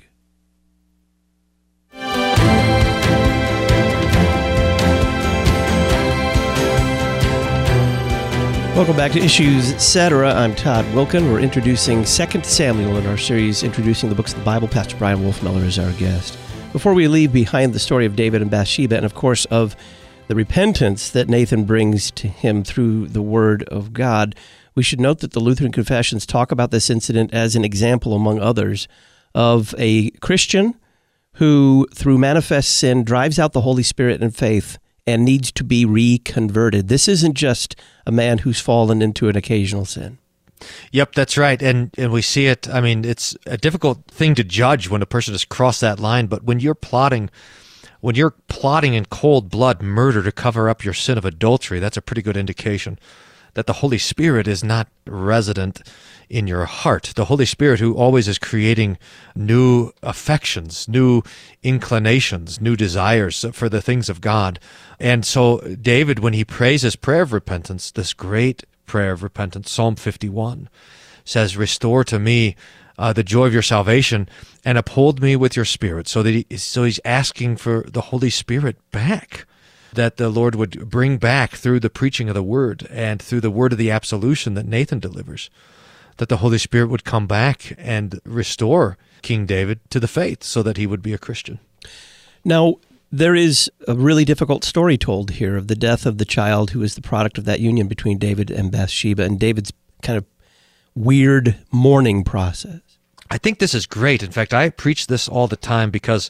Welcome back to Issues Etc. I'm Todd Wilken. We're introducing Second Samuel in our series Introducing the Books of the Bible. Pastor Brian Wolfmuller is our guest. Before we leave behind the story of David and Bathsheba, and of course of the repentance that Nathan brings to him through the Word of God, we should note that the Lutheran Confessions talk about this incident as an example, among others, of a Christian who, through manifest sin, drives out the Holy Spirit in faith and needs to be reconverted. This isn't just a man who's fallen into an occasional sin. Yep, that's right. And and we see it, I mean, it's a difficult thing to judge when a person has crossed that line, but when you're plotting when you're plotting in cold blood murder to cover up your sin of adultery, that's a pretty good indication that the Holy Spirit is not resident in your heart. The Holy Spirit, who always is creating new affections, new inclinations, new desires for the things of God. And so David, when he prays his prayer of repentance, this great prayer of repentance, Psalm fifty-one, says, "Restore to me uh, the joy of your salvation and uphold me with your Spirit." So that he, so he's asking for the Holy Spirit back, that the Lord would bring back through the preaching of the Word and through the word of the absolution that Nathan delivers, that the Holy Spirit would come back and restore King David to the faith so that he would be a Christian. Now, there is a really difficult story told here of the death of the child who is the product of that union between David and Bathsheba, and David's kind of weird mourning process. I think this is great. In fact, I preach this all the time because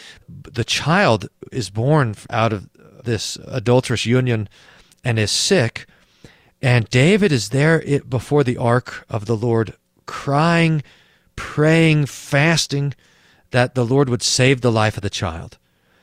the child is born out of this adulterous union and is sick, and David is there before the ark of the Lord, crying, praying, fasting that the Lord would save the life of the child.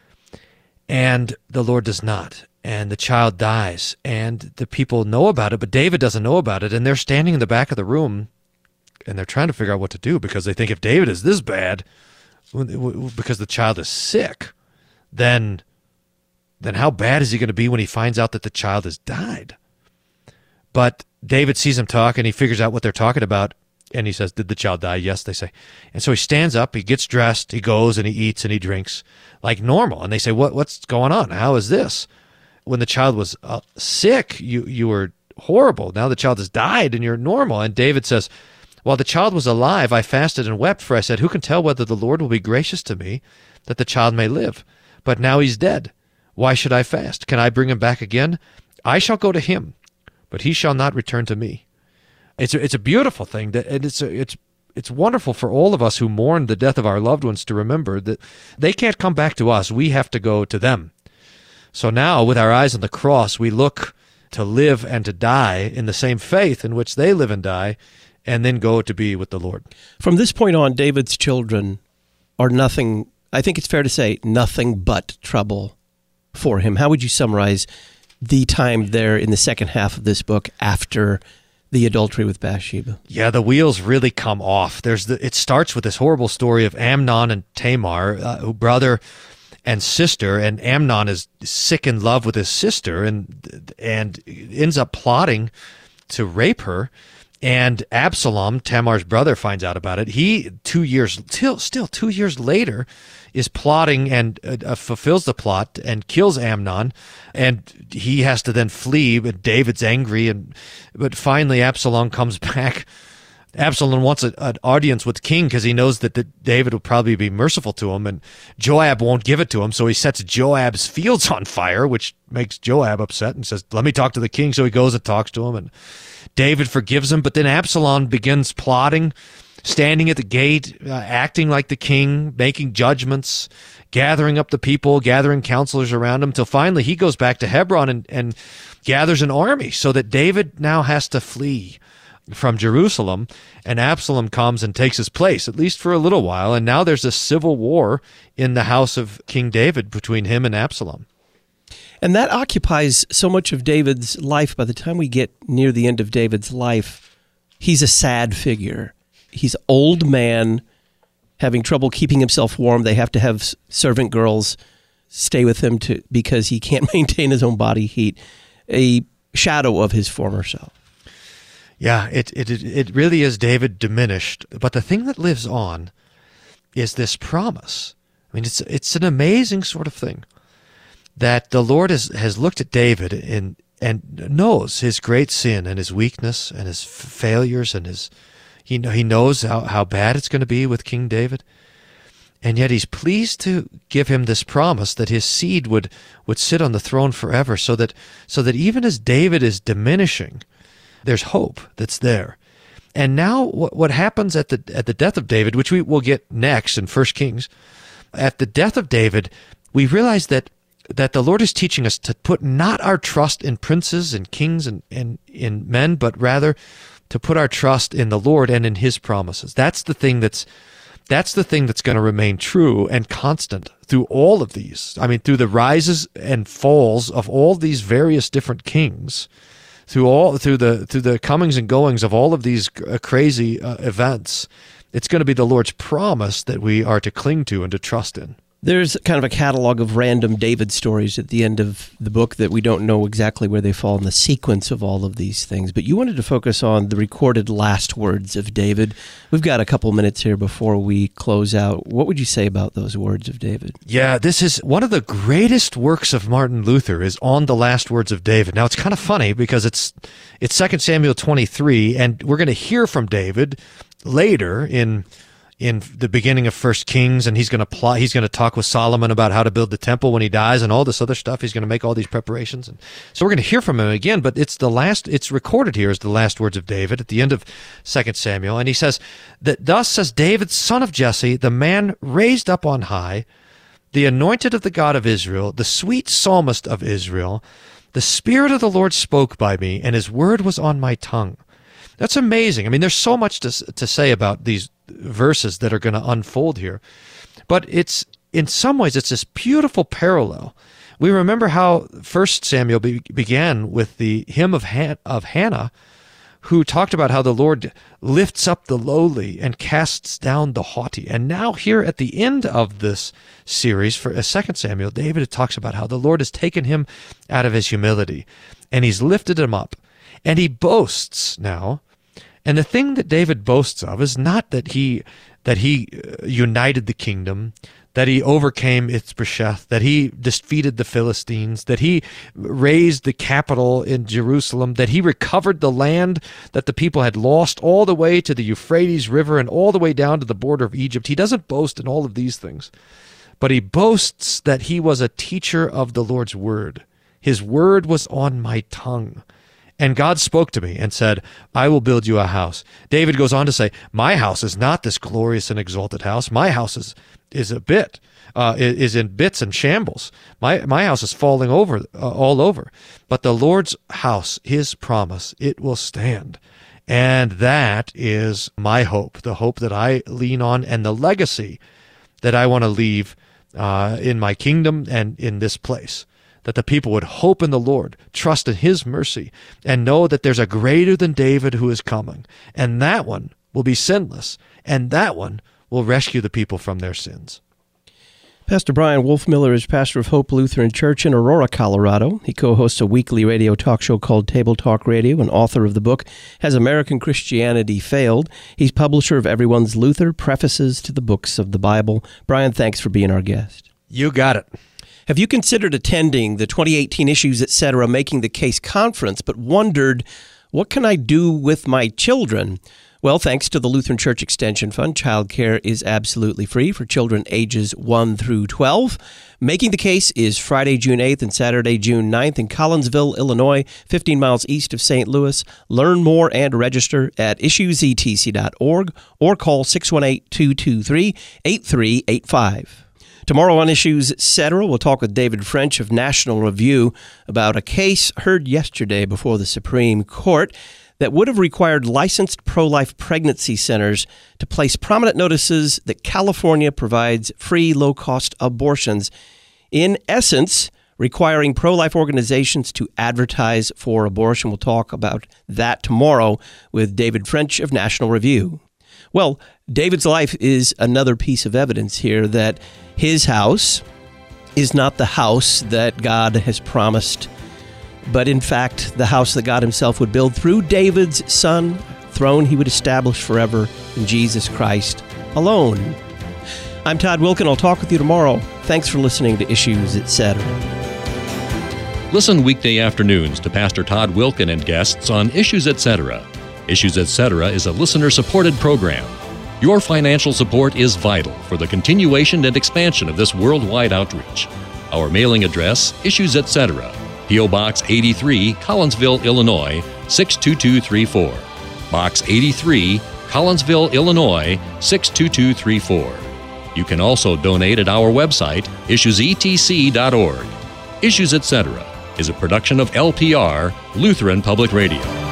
And the Lord does not, and the child dies, and the people know about it, but David doesn't know about it, and they're standing in the back of the room, and they're trying to figure out what to do, because they think if David is this bad, because the child is sick, then then how bad is he going to be when he finds out that the child has died? But David sees them talk, and he figures out what they're talking about, and he says, "Did the child die?" "Yes," they say. And so he stands up, he gets dressed, he goes, and he eats, and he drinks like normal. And they say, "What? What's going on? How is this? When the child was uh, sick, you, you were horrible. Now the child has died, and you're normal." And David says, "While the child was alive, I fasted and wept, for I said, 'Who can tell whether the Lord will be gracious to me, that the child may live? But now he's dead. Why should I fast? Can I bring him back again? I shall go to him, but he shall not return to me.'" It's a, it's a beautiful thing, that, and it's a, it's it's wonderful for all of us who mourn the death of our loved ones to remember that they can't come back to us. We have to go to them. So now, with our eyes on the cross, we look to live and to die in the same faith in which they live and die, and then go to be with the Lord. From this point on, David's children are nothing, I think it's fair to say, nothing but trouble for him. How would you summarize the time there in the second half of this book after the adultery with Bathsheba? Yeah, the wheels really come off. There's the, it starts with this horrible story of Amnon and Tamar, uh, brother and sister, and Amnon is sick in love with his sister and and ends up plotting to rape her. And Absalom, Tamar's brother, finds out about it. He, two years, still, still two years later, is plotting and uh, fulfills the plot and kills Amnon. And he has to then flee, but David's angry. And But finally, Absalom comes back Absalom wants a, an audience with the king because he knows that the, David will probably be merciful to him, and Joab won't give it to him, so he sets Joab's fields on fire, which makes Joab upset and says, let me talk to the king. So he goes and talks to him, and David forgives him, but then Absalom begins plotting, standing at the gate, uh, acting like the king, making judgments, gathering up the people, gathering counselors around him, till finally he goes back to Hebron and, and gathers an army so that David now has to flee from Jerusalem, and Absalom comes and takes his place, at least for a little while, and now there's a civil war in the house of King David between him and Absalom. And that occupies so much of David's life. By the time we get near the end of David's life, he's a sad figure. He's old man, having trouble keeping himself warm. They have to have servant girls stay with him to because he can't maintain his own body heat. A shadow of his former self. Yeah, it, it it really is David diminished. But the thing that lives on is this promise. I mean, it's it's an amazing sort of thing that the Lord has, has looked at David and, and knows his great sin and his weakness and his failures and his he he knows how, how bad it's going to be with King David. And yet he's pleased to give him this promise that his seed would, would sit on the throne forever, so that so that even as David is diminishing, there's hope that's there. And now what, what happens at the at the death of David, which we will get next in First Kings, at the death of David, we realize that that the Lord is teaching us to put not our trust in princes and kings and, and in men, but rather to put our trust in the Lord and in his promises. That's the thing that's That's the thing that's going to remain true and constant through all of these. I mean, through the rises and falls of all these various different kings, through all through the through the comings and goings of all of these uh, crazy uh, events. It's going to be the Lord's promise that we are to cling to and to trust in. There's kind of a catalog of random David stories at the end of the book that we don't know exactly where they fall in the sequence of all of these things. But you wanted to focus on the recorded last words of David. We've got a couple minutes here before we close out. What would you say about those words of David? Yeah, this is one of the greatest works of Martin Luther is on the last words of David. Now, it's kind of funny because it's it's Second Samuel twenty-three, and we're going to hear from David later in in the beginning of First Kings, and he's going to plot, he's going to talk with Solomon about how to build the temple when he dies and all this other stuff. He's going to make all these preparations. And so we're going to hear from him again, but it's the last, it's recorded here as the last words of David at the end of Second Samuel. And he says that thus says David, son of Jesse, the man raised up on high, the anointed of the God of Israel, the sweet psalmist of Israel, the Spirit of the Lord spoke by me, and his word was on my tongue. That's amazing. I mean, there's so much to to say about these verses that are going to unfold here. But it's, in some ways, it's this beautiful parallel. We remember how First Samuel be, began with the hymn of, Han, of Hannah, who talked about how the Lord lifts up the lowly and casts down the haughty. And now here at the end of this series, for Second Samuel, David talks about how the Lord has taken him out of his humility, and he's lifted him up. And he boasts now, and the thing that David boasts of is not that he that he united the kingdom, that he overcame Ishbosheth, that he defeated the Philistines, that he raised the capital in Jerusalem, that he recovered the land that the people had lost all the way to the Euphrates River and all the way down to the border of Egypt. He doesn't boast in all of these things, but he boasts that he was a teacher of the Lord's word. His word was on my tongue. And God spoke to me and said, I will build you a house. David goes on to say, my house is not this glorious and exalted house. My house is, is a bit, uh, is in bits and shambles. My, my house is falling over, uh, all over. But the Lord's house, his promise, it will stand. And that is my hope, the hope that I lean on and the legacy that I want to leave uh, in my kingdom and in this place. That the people would hope in the Lord, trust in his mercy, and know that there's a greater than David who is coming. And that one will be sinless, and that one will rescue the people from their sins. Pastor Brian Wolfmueller is pastor of Hope Lutheran Church in Aurora, Colorado. He co-hosts a weekly radio talk show called Table Talk Radio and author of the book, Has American Christianity Failed? He's publisher of Everyone's Luther, Prefaces to the Books of the Bible. Brian, thanks for being our guest. You got it. Have you considered attending the twenty eighteen Issues, et cetera, Making the Case conference, but wondered, what can I do with my children Well, thanks to the Lutheran Church Extension Fund, childcare is absolutely free for children ages one through twelve. Making the Case is Friday, June eighth and Saturday, June ninth in Collinsville, Illinois, fifteen miles east of Saint Louis. Learn more and register at issues e t c dot org or call six one eight, two two three, eight three eight five. Tomorrow on Issues et cetera, we'll talk with David French of National Review about a case heard yesterday before the Supreme Court that would have required licensed pro-life pregnancy centers to place prominent notices that California provides free, low-cost abortions, in essence, requiring pro-life organizations to advertise for abortion. We'll talk about that tomorrow with David French of National Review. Well, David's life is another piece of evidence here that his house is not the house that God has promised, but in fact, the house that God himself would build through David's son, throne he would establish forever in Jesus Christ alone. I'm Todd Wilken. I'll talk with you tomorrow. Thanks for listening to Issues et cetera. Listen weekday afternoons to Pastor Todd Wilken and guests on Issues et cetera. Issues et cetera is a listener-supported program. Your financial support is vital for the continuation and expansion of this worldwide outreach. Our mailing address, Issues et cetera. P O. Box eighty-three, Collinsville, Illinois, six two two three four. Box eighty-three, Collinsville, Illinois, six two two three four. You can also donate at our website, issues e t c dot org. Issues et cetera is a production of L P R, Lutheran Public Radio.